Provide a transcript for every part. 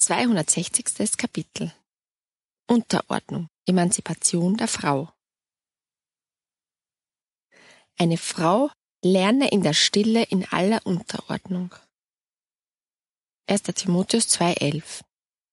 260. Kapitel. Unterordnung, Emanzipation der Frau. Eine Frau lerne in der Stille in aller Unterordnung. 1. Timotheus 2,11.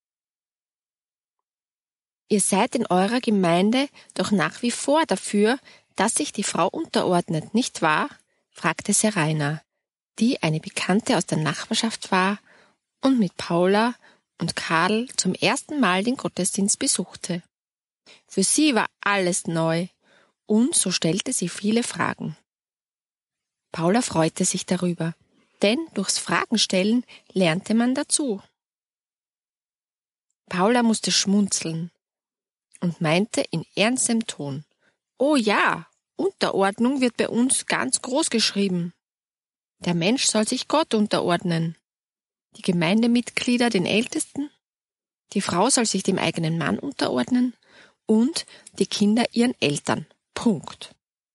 Ihr seid in eurer Gemeinde doch nach wie vor dafür, dass sich die Frau unterordnet, nicht wahr? Fragte Serena, die eine Bekannte aus der Nachbarschaft war und mit Paula und Karl zum ersten Mal den Gottesdienst besuchte. Für sie war alles neu und so stellte sie viele Fragen. Paula freute sich darüber, denn durchs Fragenstellen lernte man dazu. Paula musste schmunzeln und meinte in ernstem Ton: »Oh ja, Unterordnung wird bei uns ganz groß geschrieben. Der Mensch soll sich Gott unterordnen. Die Gemeindemitglieder den Ältesten, die Frau soll sich dem eigenen Mann unterordnen und die Kinder ihren Eltern. Punkt.«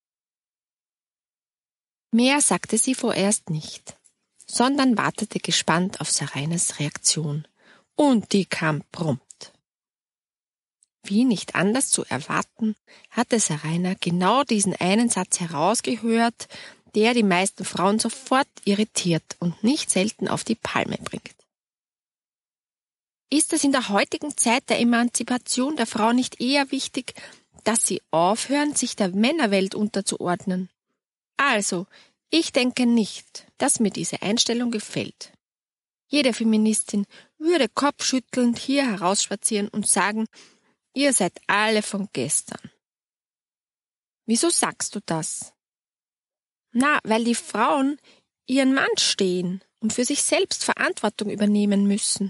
Mehr sagte sie vorerst nicht, sondern wartete gespannt auf Serenas Reaktion. Und die kam prompt. Wie nicht anders zu erwarten, hatte Serena genau diesen einen Satz herausgehört, der die meisten Frauen sofort irritiert und nicht selten auf die Palme bringt. Ist es in der heutigen Zeit der Emanzipation der Frau nicht eher wichtig, dass sie aufhören, sich der Männerwelt unterzuordnen? Also, ich denke nicht, dass mir diese Einstellung gefällt. Jede Feministin würde kopfschüttelnd hier herausspazieren und sagen: Ihr seid alle von gestern. Wieso sagst du das? Na, weil die Frauen ihren Mann stehen und für sich selbst Verantwortung übernehmen müssen.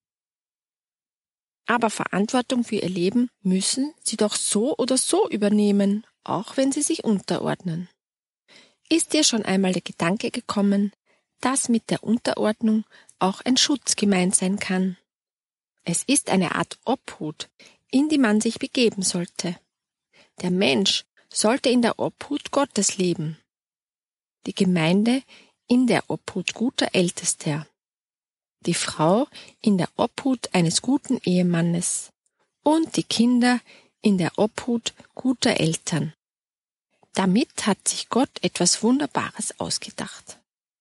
Aber Verantwortung für ihr Leben müssen sie doch so oder so übernehmen, auch wenn sie sich unterordnen. Ist dir schon einmal der Gedanke gekommen, dass mit der Unterordnung auch ein Schutz gemeint sein kann? Es ist eine Art Obhut, in die man sich begeben sollte. Der Mensch sollte in der Obhut Gottes leben. Die Gemeinde in der Obhut guter Ältester. Die Frau in der Obhut eines guten Ehemannes. Und die Kinder in der Obhut guter Eltern. Damit hat sich Gott etwas Wunderbares ausgedacht.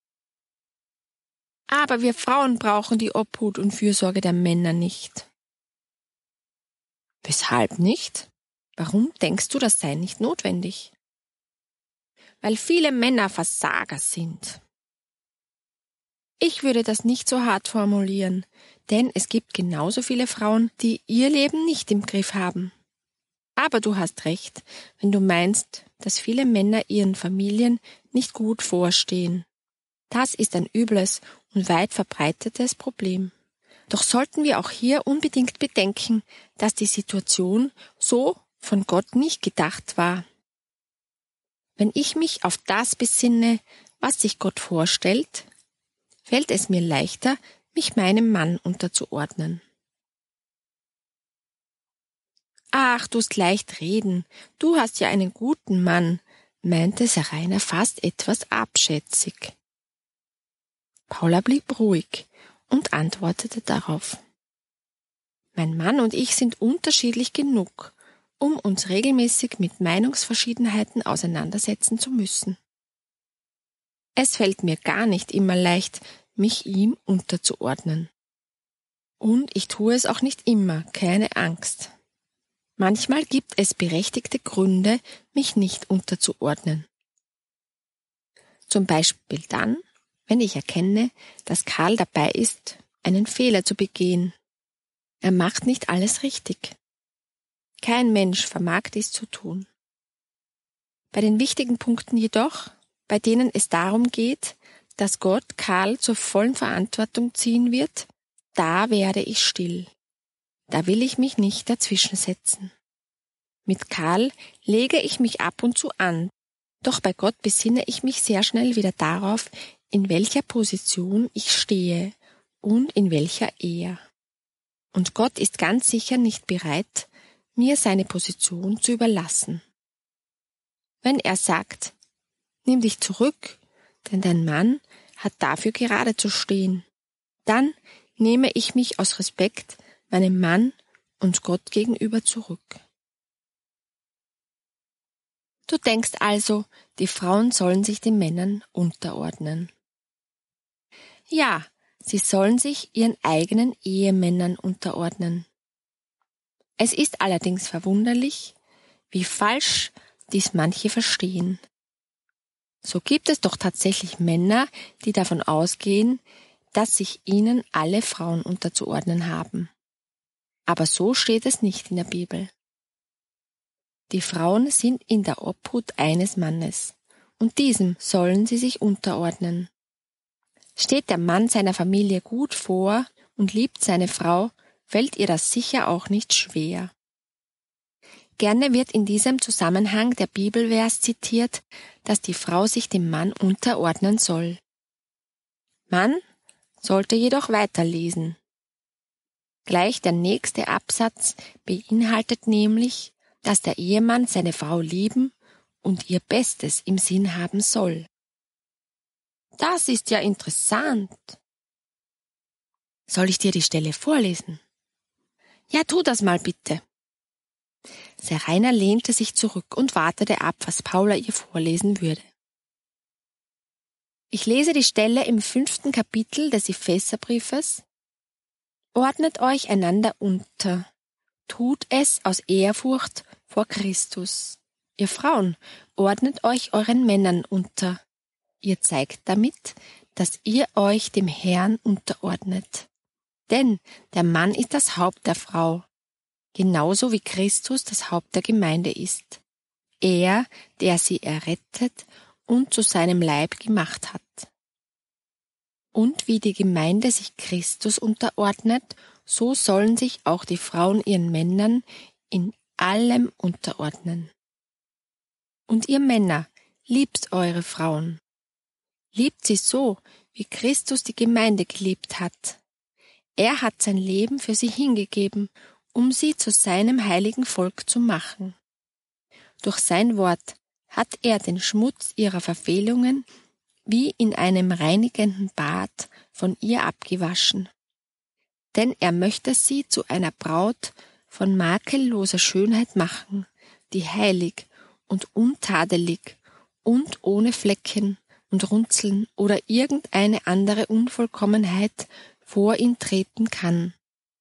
Aber wir Frauen brauchen die Obhut und Fürsorge der Männer nicht. Weshalb nicht? Warum denkst du, das sei nicht notwendig? Weil viele Männer Versager sind. Ich würde das nicht so hart formulieren, denn es gibt genauso viele Frauen, die ihr Leben nicht im Griff haben. Aber du hast recht, wenn du meinst, dass viele Männer ihren Familien nicht gut vorstehen. Das ist ein übles und weit verbreitetes Problem. Doch sollten wir auch hier unbedingt bedenken, dass die Situation so von Gott nicht gedacht war. Wenn ich mich auf das besinne, was sich Gott vorstellt, fällt es mir leichter, mich meinem Mann unterzuordnen. »Ach, du's leicht reden, du hast ja einen guten Mann«, meinte Serena fast etwas abschätzig. Paula blieb ruhig und antwortete darauf: »Mein Mann und ich sind unterschiedlich genug, um uns regelmäßig mit Meinungsverschiedenheiten auseinandersetzen zu müssen. Es fällt mir gar nicht immer leicht, mich ihm unterzuordnen. Und ich tue es auch nicht immer, keine Angst. Manchmal gibt es berechtigte Gründe, mich nicht unterzuordnen. Zum Beispiel dann, wenn ich erkenne, dass Karl dabei ist, einen Fehler zu begehen. Er macht nicht alles richtig. Kein Mensch vermag dies zu tun. Bei den wichtigen Punkten jedoch, bei denen es darum geht, dass Gott Karl zur vollen Verantwortung ziehen wird, da werde ich still. Da will ich mich nicht dazwischensetzen. Mit Karl lege ich mich ab und zu an, doch bei Gott besinne ich mich sehr schnell wieder darauf, in welcher Position ich stehe und in welcher er. Und Gott ist ganz sicher nicht bereit, mir seine Position zu überlassen. Wenn er sagt: »Nimm dich zurück, denn dein Mann hat dafür gerade zu stehen«, dann nehme ich mich aus Respekt meinem Mann und Gott gegenüber zurück. Du denkst also, die Frauen sollen sich den Männern unterordnen. Ja, sie sollen sich ihren eigenen Ehemännern unterordnen. Es ist allerdings verwunderlich, wie falsch dies manche verstehen. So gibt es doch tatsächlich Männer, die davon ausgehen, dass sich ihnen alle Frauen unterzuordnen haben. Aber so steht es nicht in der Bibel. Die Frauen sind in der Obhut eines Mannes, und diesem sollen sie sich unterordnen. Steht der Mann seiner Familie gut vor und liebt seine Frau, fällt ihr das sicher auch nicht schwer. Gerne wird in diesem Zusammenhang der Bibelvers zitiert, dass die Frau sich dem Mann unterordnen soll. Man sollte jedoch weiterlesen. Gleich der nächste Absatz beinhaltet nämlich, dass der Ehemann seine Frau lieben und ihr Bestes im Sinn haben soll. Das ist ja interessant. Soll ich dir die Stelle vorlesen? Ja, tu das mal bitte. Seraina lehnte sich zurück und wartete ab, was Paula ihr vorlesen würde. Ich lese die Stelle im 5. Kapitel des Epheserbriefes. Ordnet euch einander unter. Tut es aus Ehrfurcht vor Christus. Ihr Frauen, ordnet euch euren Männern unter. Ihr zeigt damit, dass ihr euch dem Herrn unterordnet. Denn der Mann ist das Haupt der Frau, genauso wie Christus das Haupt der Gemeinde ist. Er, der sie errettet und zu seinem Leib gemacht hat. Und wie die Gemeinde sich Christus unterordnet, so sollen sich auch die Frauen ihren Männern in allem unterordnen. Und ihr Männer, liebt eure Frauen. Liebt sie so, wie Christus die Gemeinde geliebt hat. Er hat sein Leben für sie hingegeben, um sie zu seinem heiligen Volk zu machen. Durch sein Wort hat er den Schmutz ihrer Verfehlungen wie in einem reinigenden Bad von ihr abgewaschen. Denn er möchte sie zu einer Braut von makelloser Schönheit machen, die heilig und untadelig und ohne Flecken und Runzeln oder irgendeine andere Unvollkommenheit vor ihn treten kann.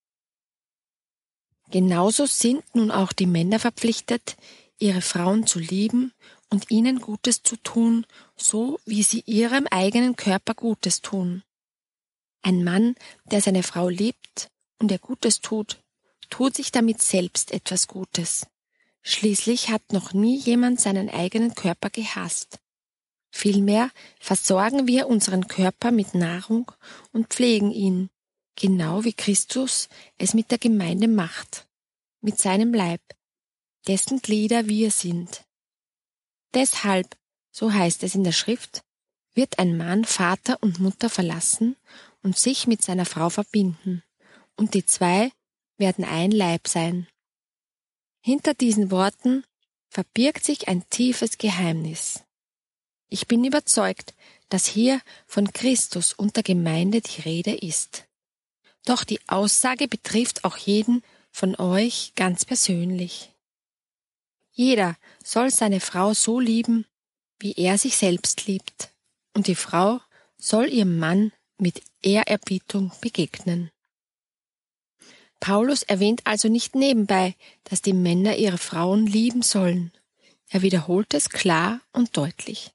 Genauso sind nun auch die Männer verpflichtet, ihre Frauen zu lieben und ihnen Gutes zu tun, so wie sie ihrem eigenen Körper Gutes tun. Ein Mann, der seine Frau liebt und ihr Gutes tut, tut sich damit selbst etwas Gutes. Schließlich hat noch nie jemand seinen eigenen Körper gehasst. Vielmehr versorgen wir unseren Körper mit Nahrung und pflegen ihn, genau wie Christus es mit der Gemeinde macht, mit seinem Leib, dessen Glieder wir sind. Deshalb, so heißt es in der Schrift, wird ein Mann Vater und Mutter verlassen und sich mit seiner Frau verbinden, und die zwei werden ein Leib sein. Hinter diesen Worten verbirgt sich ein tiefes Geheimnis. Ich bin überzeugt, dass hier von Christus und der Gemeinde die Rede ist. Doch die Aussage betrifft auch jeden von euch ganz persönlich. Jeder soll seine Frau so lieben, wie er sich selbst liebt, und die Frau soll ihrem Mann mit Ehrerbietung begegnen. Paulus erwähnt also nicht nebenbei, dass die Männer ihre Frauen lieben sollen. Er wiederholt es klar und deutlich.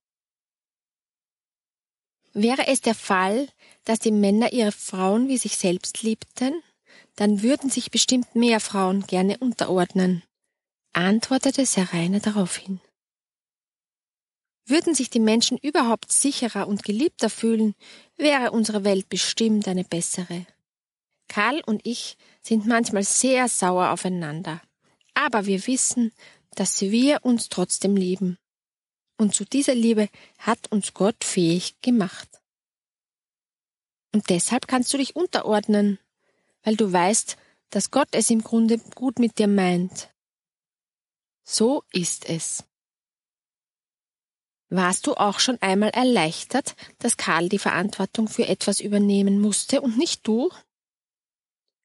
Wäre es der Fall, dass die Männer ihre Frauen wie sich selbst liebten, dann würden sich bestimmt mehr Frauen gerne unterordnen, antwortete Seraina daraufhin. Würden sich die Menschen überhaupt sicherer und geliebter fühlen, wäre unsere Welt bestimmt eine bessere. Karl und ich sind manchmal sehr sauer aufeinander, aber wir wissen, dass wir uns trotzdem lieben. Und zu dieser Liebe hat uns Gott fähig gemacht. Und deshalb kannst du dich unterordnen, weil du weißt, dass Gott es im Grunde gut mit dir meint. So ist es. Warst du auch schon einmal erleichtert, dass Karl die Verantwortung für etwas übernehmen musste und nicht du?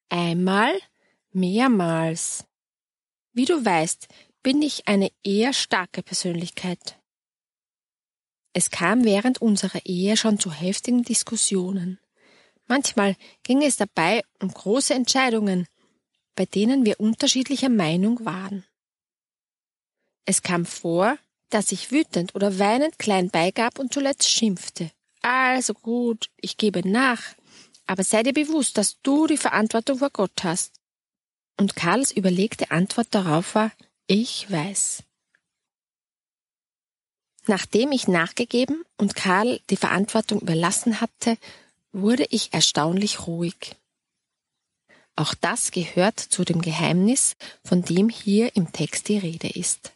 Einmal, mehrmals. Wie du weißt, bin ich eine eher starke Persönlichkeit. Es kam während unserer Ehe schon zu heftigen Diskussionen. Manchmal ging es dabei um große Entscheidungen, bei denen wir unterschiedlicher Meinung waren. Es kam vor, dass ich wütend oder weinend klein beigab und zuletzt schimpfte. Also gut, ich gebe nach, aber sei dir bewusst, dass du die Verantwortung vor Gott hast. Und Karls überlegte Antwort darauf war, ich weiß. Nachdem ich nachgegeben und Karl die Verantwortung überlassen hatte, wurde ich erstaunlich ruhig. Auch das gehört zu dem Geheimnis, von dem hier im Text die Rede ist.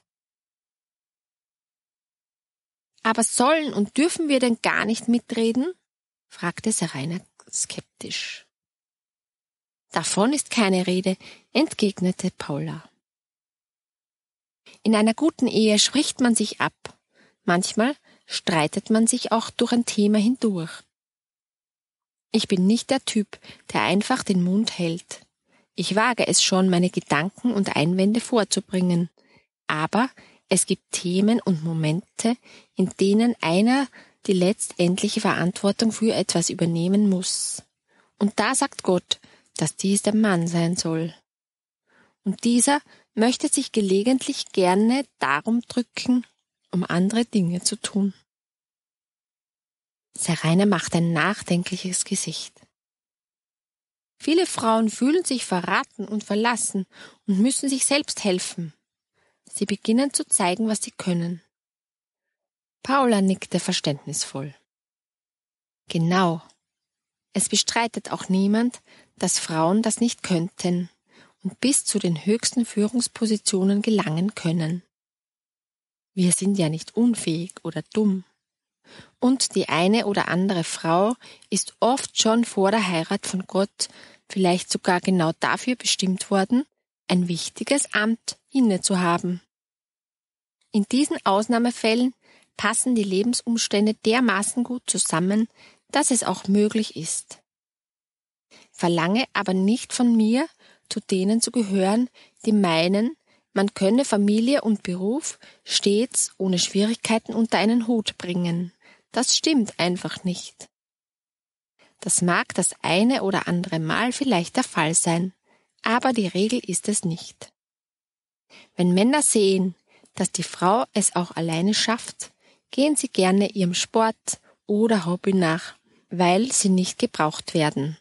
Aber sollen und dürfen wir denn gar nicht mitreden? Fragte Seraina skeptisch. Davon ist keine Rede, entgegnete Paula. In einer guten Ehe spricht man sich ab. Manchmal streitet man sich auch durch ein Thema hindurch. Ich bin nicht der Typ, der einfach den Mund hält. Ich wage es schon, meine Gedanken und Einwände vorzubringen. Aber es gibt Themen und Momente, in denen einer die letztendliche Verantwortung für etwas übernehmen muss. Und da sagt Gott, dass dies der Mann sein soll. Und dieser möchte sich gelegentlich gerne darum drücken, um andere Dinge zu tun. Seraina macht ein nachdenkliches Gesicht. Viele Frauen fühlen sich verraten und verlassen und müssen sich selbst helfen. Sie beginnen zu zeigen, was sie können. Paula nickte verständnisvoll. Genau. Es bestreitet auch niemand, dass Frauen das nicht könnten und bis zu den höchsten Führungspositionen gelangen können. Wir sind ja nicht unfähig oder dumm. Und die eine oder andere Frau ist oft schon vor der Heirat von Gott vielleicht sogar genau dafür bestimmt worden, ein wichtiges Amt innezuhaben. In diesen Ausnahmefällen passen die Lebensumstände dermaßen gut zusammen, dass es auch möglich ist. Verlange aber nicht von mir, zu denen zu gehören, die meinen, man könne Familie und Beruf stets ohne Schwierigkeiten unter einen Hut bringen. Das stimmt einfach nicht. Das mag das eine oder andere Mal vielleicht der Fall sein, aber die Regel ist es nicht. Wenn Männer sehen, dass die Frau es auch alleine schafft, gehen sie gerne ihrem Sport oder Hobby nach, weil sie nicht gebraucht werden.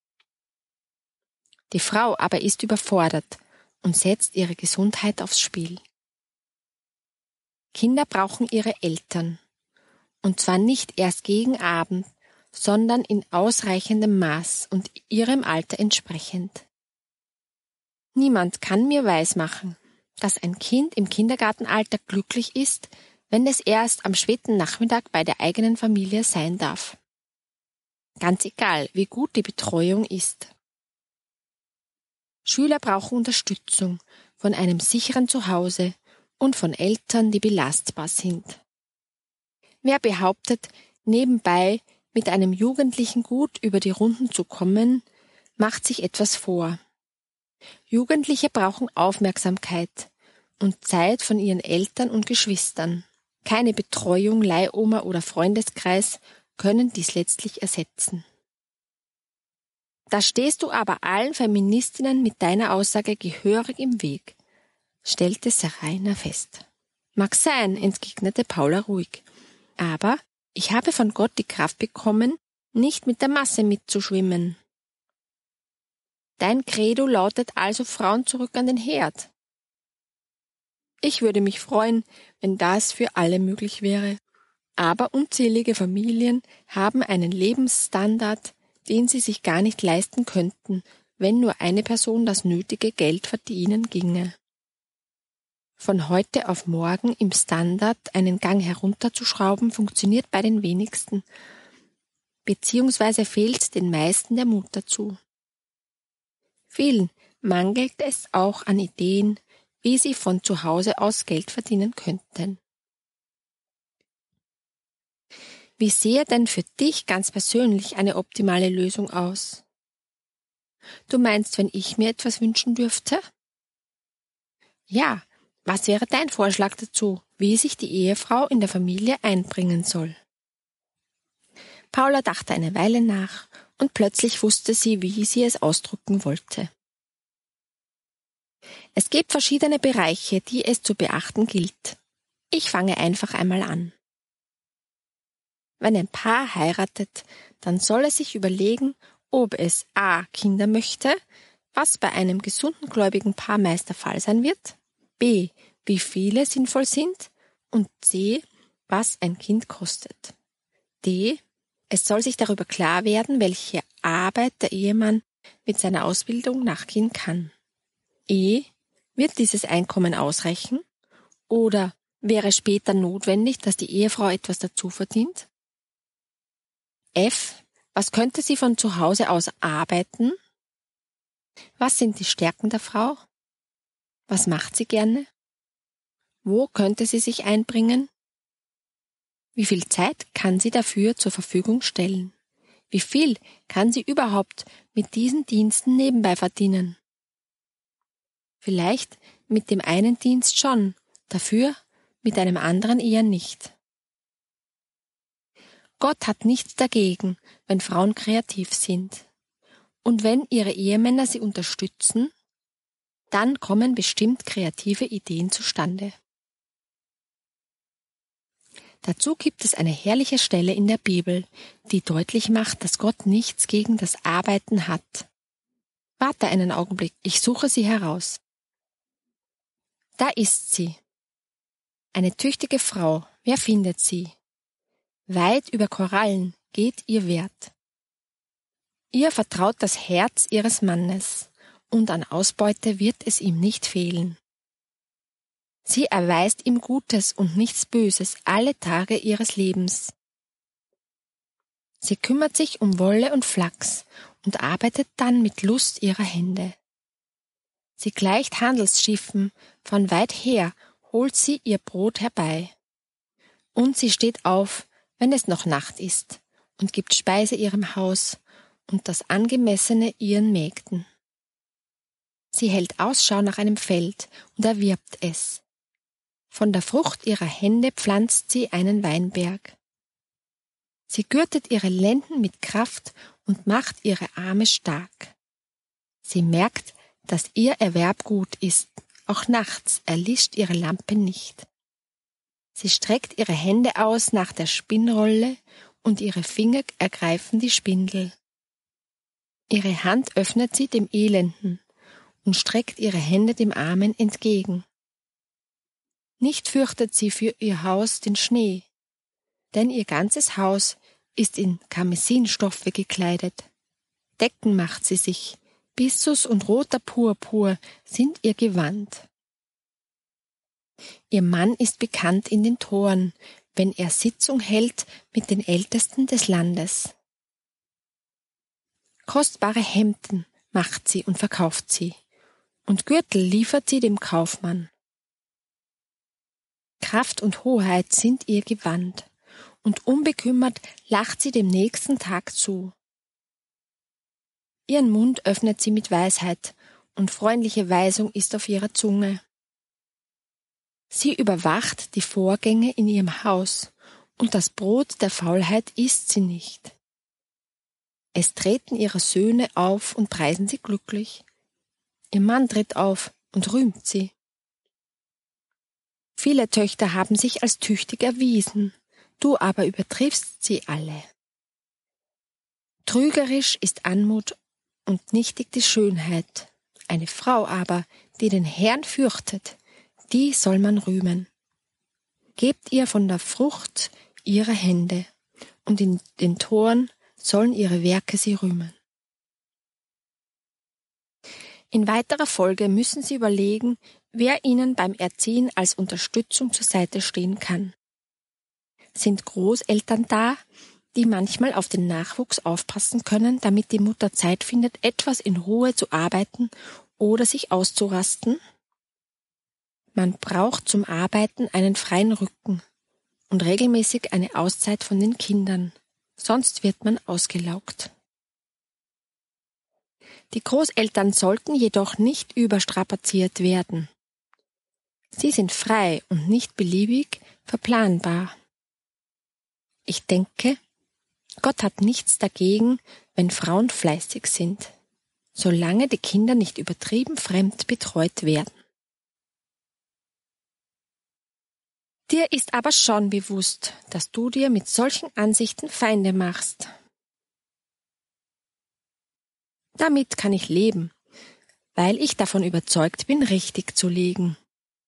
Die Frau aber ist überfordert und setzt ihre Gesundheit aufs Spiel. Kinder brauchen ihre Eltern. Und zwar nicht erst gegen Abend, sondern in ausreichendem Maß und ihrem Alter entsprechend. Niemand kann mir weismachen, dass ein Kind im Kindergartenalter glücklich ist, wenn es erst am späten Nachmittag bei der eigenen Familie sein darf. Ganz egal, wie gut die Betreuung ist. Schüler brauchen Unterstützung von einem sicheren Zuhause und von Eltern, die belastbar sind. Wer behauptet, nebenbei mit einem Jugendlichen gut über die Runden zu kommen, macht sich etwas vor. Jugendliche brauchen Aufmerksamkeit und Zeit von ihren Eltern und Geschwistern. Keine Betreuung, Leihoma oder Freundeskreis können dies letztlich ersetzen. Da stehst du aber allen Feministinnen mit deiner Aussage gehörig im Weg, stellte Seraina fest. Mag sein, entgegnete Paula ruhig. Aber ich habe von Gott die Kraft bekommen, nicht mit der Masse mitzuschwimmen. Dein Credo lautet also Frauen zurück an den Herd. Ich würde mich freuen, wenn das für alle möglich wäre. Aber unzählige Familien haben einen Lebensstandard, den sie sich gar nicht leisten könnten, wenn nur eine Person das nötige Geld verdienen ginge. Von heute auf morgen im Standard einen Gang herunterzuschrauben, funktioniert bei den wenigsten, beziehungsweise fehlt den meisten der Mut dazu. Vielen mangelt es auch an Ideen, wie sie von zu Hause aus Geld verdienen könnten. Wie sähe denn für dich ganz persönlich eine optimale Lösung aus? Du meinst, wenn ich mir etwas wünschen dürfte? Ja, was wäre dein Vorschlag dazu, wie sich die Ehefrau in der Familie einbringen soll? Paula dachte eine Weile nach und plötzlich wusste sie, wie sie es ausdrücken wollte. Es gibt verschiedene Bereiche, die es zu beachten gilt. Ich fange einfach einmal an. Wenn ein Paar heiratet, dann soll es sich überlegen, ob es a. Kinder möchte, was bei einem gesunden gläubigen Paar meist der Fall sein wird, b. wie viele sinnvoll sind und c. was ein Kind kostet. d. Es soll sich darüber klar werden, welche Arbeit der Ehemann mit seiner Ausbildung nachgehen kann. E. Wird dieses Einkommen ausreichen? Oder wäre später notwendig, dass die Ehefrau etwas dazu verdient? F. Was könnte sie von zu Hause aus arbeiten? Was sind die Stärken der Frau? Was macht sie gerne? Wo könnte sie sich einbringen? Wie viel Zeit kann sie dafür zur Verfügung stellen? Wie viel kann sie überhaupt mit diesen Diensten nebenbei verdienen? Vielleicht mit dem einen Dienst schon, dafür mit einem anderen eher nicht. Gott hat nichts dagegen, wenn Frauen kreativ sind. Und wenn ihre Ehemänner sie unterstützen, dann kommen bestimmt kreative Ideen zustande. Dazu gibt es eine herrliche Stelle in der Bibel, die deutlich macht, dass Gott nichts gegen das Arbeiten hat. Warte einen Augenblick, ich suche sie heraus. Da ist sie. Eine tüchtige Frau, wer findet sie? Weit über Korallen geht ihr Wert. Ihr vertraut das Herz ihres Mannes, und an Ausbeute wird es ihm nicht fehlen. Sie erweist ihm Gutes und nichts Böses alle Tage ihres Lebens. Sie kümmert sich um Wolle und Flachs und arbeitet dann mit Lust ihrer Hände. Sie gleicht Handelsschiffen, von weit her holt sie ihr Brot herbei. Und sie steht auf, wenn es noch Nacht ist, und gibt Speise ihrem Haus und das Angemessene ihren Mägden. Sie hält Ausschau nach einem Feld und erwirbt es. Von der Frucht ihrer Hände pflanzt sie einen Weinberg. Sie gürtet ihre Lenden mit Kraft und macht ihre Arme stark. Sie merkt, dass ihr Erwerb gut ist, auch nachts erlischt ihre Lampe nicht. Sie streckt ihre Hände aus nach der Spinnrolle und ihre Finger ergreifen die Spindel. Ihre Hand öffnet sie dem Elenden und streckt ihre Hände dem Armen entgegen. Nicht fürchtet sie für ihr Haus den Schnee, denn ihr ganzes Haus ist in Karmesinstoffe gekleidet. Decken macht sie sich, Byssus und roter Purpur sind ihr Gewand. Ihr Mann ist bekannt in den Toren, wenn er Sitzung hält mit den Ältesten des Landes. Kostbare Hemden macht sie und verkauft sie, und Gürtel liefert sie dem Kaufmann. Kraft und Hoheit sind ihr Gewand, und unbekümmert lacht sie dem nächsten Tag zu. Ihren Mund öffnet sie mit Weisheit, und freundliche Weisung ist auf ihrer Zunge. Sie überwacht die Vorgänge in ihrem Haus, und das Brot der Faulheit isst sie nicht. Es treten ihre Söhne auf und preisen sie glücklich. Ihr Mann tritt auf und rühmt sie. Viele Töchter haben sich als tüchtig erwiesen, du aber übertriffst sie alle. Trügerisch ist Anmut und nichtig die Schönheit. Eine Frau aber, die den Herrn fürchtet, die soll man rühmen. Gebt ihr von der Frucht ihrer Hände, und in den Toren sollen ihre Werke sie rühmen. In weiterer Folge müssen Sie überlegen, wer Ihnen beim Erziehen als Unterstützung zur Seite stehen kann. Sind Großeltern da, die manchmal auf den Nachwuchs aufpassen können, damit die Mutter Zeit findet, etwas in Ruhe zu arbeiten oder sich auszurasten? Man braucht zum Arbeiten einen freien Rücken und regelmäßig eine Auszeit von den Kindern, sonst wird man ausgelaugt. Die Großeltern sollten jedoch nicht überstrapaziert werden. Sie sind frei und nicht beliebig verplanbar. Ich denke, Gott hat nichts dagegen, wenn Frauen fleißig sind, solange die Kinder nicht übertrieben fremd betreut werden. Dir ist aber schon bewusst, dass du dir mit solchen Ansichten Feinde machst. Damit kann ich leben, weil ich davon überzeugt bin, richtig zu liegen.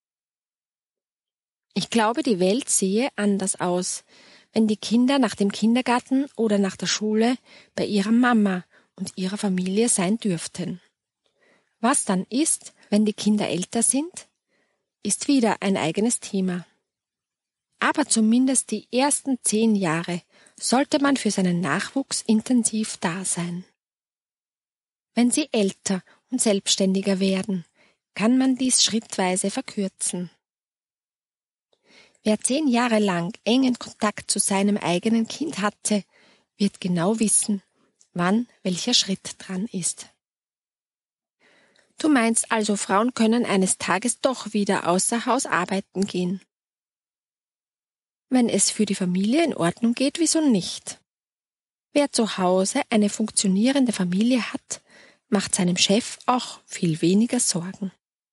Ich glaube, die Welt sehe anders aus, wenn die Kinder nach dem Kindergarten oder nach der Schule bei ihrer Mama und ihrer Familie sein dürften. Was dann ist, wenn die Kinder älter sind, ist wieder ein eigenes Thema. Aber zumindest die ersten 10 Jahre sollte man für seinen Nachwuchs intensiv da sein. Wenn sie älter und selbstständiger werden, kann man dies schrittweise verkürzen. Wer 10 Jahre lang engen Kontakt zu seinem eigenen Kind hatte, wird genau wissen, wann welcher Schritt dran ist. Du meinst also, Frauen können eines Tages doch wieder außer Haus arbeiten gehen? Wenn es für die Familie in Ordnung geht, wieso nicht? Wer zu Hause eine funktionierende Familie hat, macht seinem Chef auch viel weniger Sorgen.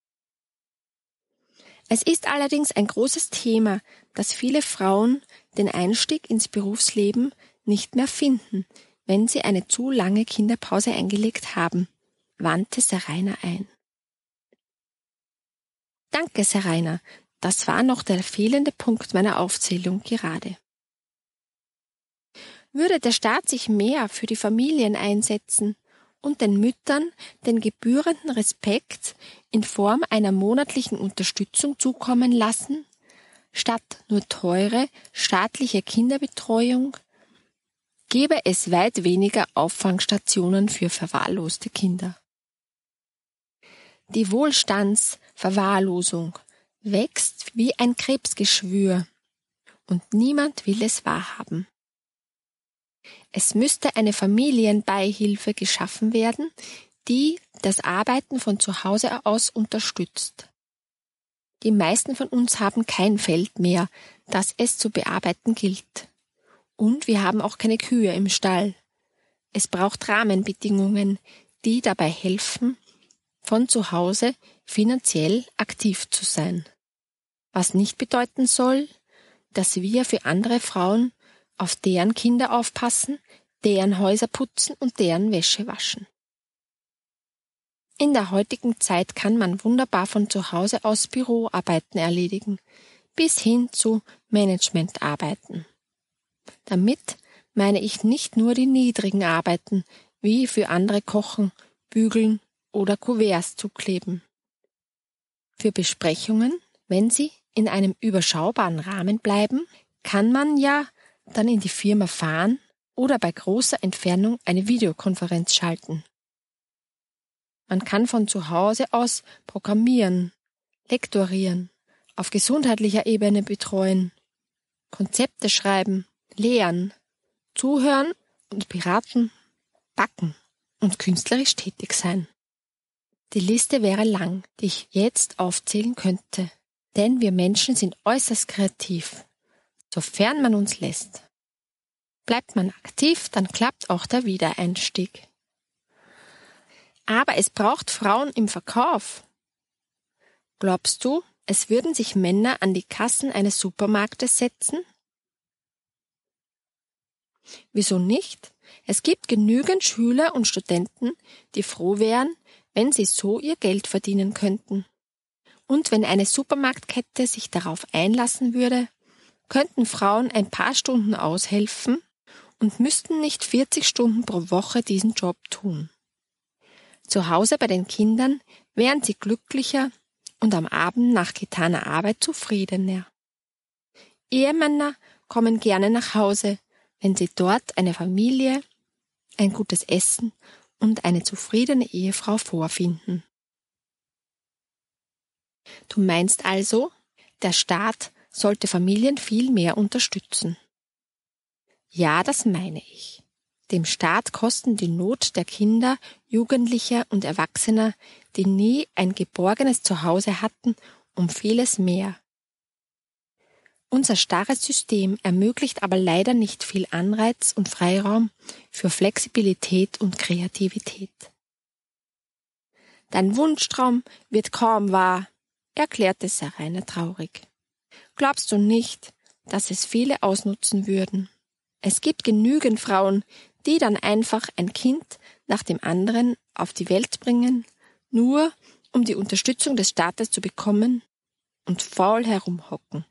Es ist allerdings ein großes Thema, dass viele Frauen den Einstieg ins Berufsleben nicht mehr finden, wenn sie eine zu lange Kinderpause eingelegt haben, wandte Seraina ein. Danke, Seraina, das war noch der fehlende Punkt meiner Aufzählung gerade. Würde der Staat sich mehr für die Familien einsetzen und den Müttern den gebührenden Respekt in Form einer monatlichen Unterstützung zukommen lassen, statt nur teure staatliche Kinderbetreuung, gäbe es weit weniger Auffangstationen für verwahrloste Kinder. Die Wohlstandsverwahrlosung wächst wie ein Krebsgeschwür und niemand will es wahrhaben. Es müsste eine Familienbeihilfe geschaffen werden, die das Arbeiten von zu Hause aus unterstützt. Die meisten von uns haben kein Feld mehr, das es zu bearbeiten gilt. Und wir haben auch keine Kühe im Stall. Es braucht Rahmenbedingungen, die dabei helfen, von zu Hause finanziell aktiv zu sein. Was nicht bedeuten soll, dass wir für andere Frauen auf deren Kinder aufpassen, deren Häuser putzen und deren Wäsche waschen. In der heutigen Zeit kann man wunderbar von zu Hause aus Büroarbeiten erledigen, bis hin zu Managementarbeiten. Damit meine ich nicht nur die niedrigen Arbeiten, wie für andere kochen, bügeln oder Kuverts zukleben. Für Besprechungen, wenn sie in einem überschaubaren Rahmen bleiben, kann man ja dann in die Firma fahren oder bei großer Entfernung eine Videokonferenz schalten. Man kann von zu Hause aus programmieren, lektorieren, auf gesundheitlicher Ebene betreuen, Konzepte schreiben, lehren, zuhören und beraten, backen und künstlerisch tätig sein. Die Liste wäre lang, die ich jetzt aufzählen könnte, denn wir Menschen sind äußerst kreativ, sofern man uns lässt. Bleibt man aktiv, dann klappt auch der Wiedereinstieg. Aber es braucht Frauen im Verkauf. Glaubst du, es würden sich Männer an die Kassen eines Supermarktes setzen? Wieso nicht? Es gibt genügend Schüler und Studenten, die froh wären, wenn sie so ihr Geld verdienen könnten. Und wenn eine Supermarktkette sich darauf einlassen würde, könnten Frauen ein paar Stunden aushelfen und müssten nicht 40 Stunden pro Woche diesen Job tun. Zu Hause bei den Kindern wären sie glücklicher und am Abend nach getaner Arbeit zufriedener. Ehemänner kommen gerne nach Hause, wenn sie dort eine Familie, ein gutes Essen und eine zufriedene Ehefrau vorfinden. Du meinst also, der Staat sollte Familien viel mehr unterstützen? Ja, das meine ich. Dem Staat kosten die Not der Kinder, Jugendlicher und Erwachsener, die nie ein geborgenes Zuhause hatten, um vieles mehr. Unser starres System ermöglicht aber leider nicht viel Anreiz und Freiraum für Flexibilität und Kreativität. Dein Wunschtraum wird kaum wahr, erklärte Seraina traurig. Glaubst du nicht, dass es viele ausnutzen würden? Es gibt genügend Frauen, die dann einfach ein Kind nach dem anderen auf die Welt bringen, nur um die Unterstützung des Staates zu bekommen und faul herumhocken.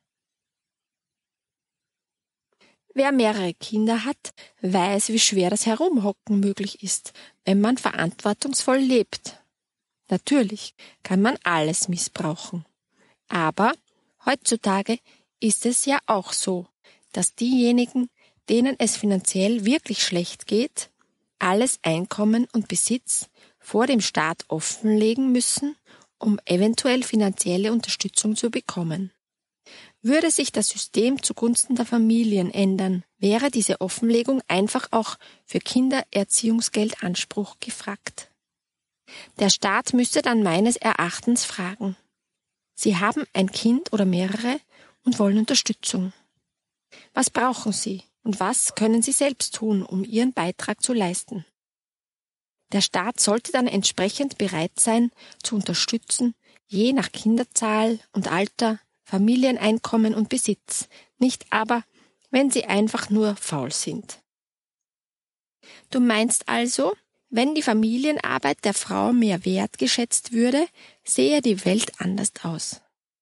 Wer mehrere Kinder hat, weiß, wie schwer das Herumhocken möglich ist, wenn man verantwortungsvoll lebt. Natürlich kann man alles missbrauchen. Aber heutzutage ist es ja auch so, dass diejenigen, denen es finanziell wirklich schlecht geht, alles Einkommen und Besitz vor dem Staat offenlegen müssen, um eventuell finanzielle Unterstützung zu bekommen. Würde sich das System zugunsten der Familien ändern, wäre diese Offenlegung einfach auch für Kindererziehungsgeldanspruch gefragt. Der Staat müsste dann meines Erachtens fragen: Sie haben ein Kind oder mehrere und wollen Unterstützung. Was brauchen Sie und was können Sie selbst tun, um Ihren Beitrag zu leisten? Der Staat sollte dann entsprechend bereit sein, zu unterstützen, je nach Kinderzahl und Alter, Familieneinkommen und Besitz, nicht aber, wenn sie einfach nur faul sind. Du meinst also, wenn die Familienarbeit der Frau mehr wertgeschätzt würde, sähe die Welt anders aus.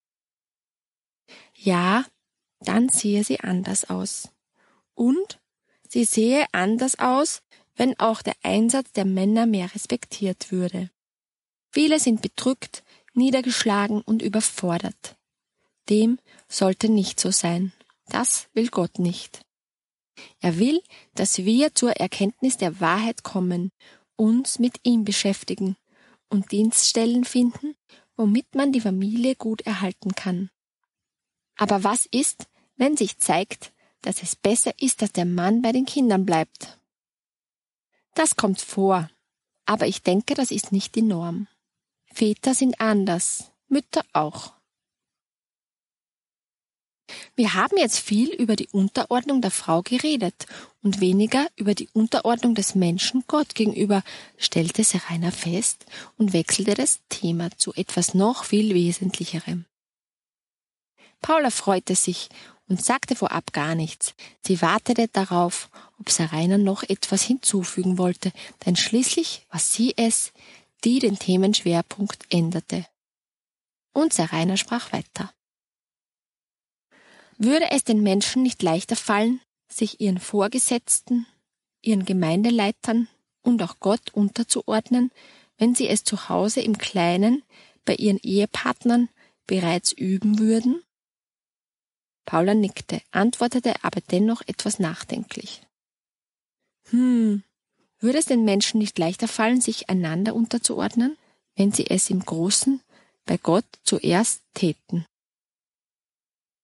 Ja, dann sehe sie anders aus. Und sie sehe anders aus, wenn auch der Einsatz der Männer mehr respektiert würde. Viele sind bedrückt, niedergeschlagen und überfordert. Dem sollte nicht so sein. Das will Gott nicht. Er will, dass wir zur Erkenntnis der Wahrheit kommen, uns mit ihm beschäftigen und Dienststellen finden, womit man die Familie gut erhalten kann. Aber was ist, wenn sich zeigt, dass es besser ist, dass der Mann bei den Kindern bleibt? Das kommt vor, aber ich denke, das ist nicht die Norm. Väter sind anders, Mütter auch. Wir haben jetzt viel über die Unterordnung der Frau geredet und weniger über die Unterordnung des Menschen Gott gegenüber, stellte Seraina fest und wechselte das Thema zu etwas noch viel Wesentlicherem. Paula freute sich und sagte vorab gar nichts. Sie wartete darauf, ob Seraina noch etwas hinzufügen wollte, denn schließlich war sie es, die den Themenschwerpunkt änderte. Und Seraina sprach weiter. Würde es den Menschen nicht leichter fallen, sich ihren Vorgesetzten, ihren Gemeindeleitern und auch Gott unterzuordnen, wenn sie es zu Hause im Kleinen bei ihren Ehepartnern bereits üben würden? Paula nickte, antwortete aber dennoch etwas nachdenklich. Würde es den Menschen nicht leichter fallen, sich einander unterzuordnen, wenn sie es im Großen bei Gott zuerst täten?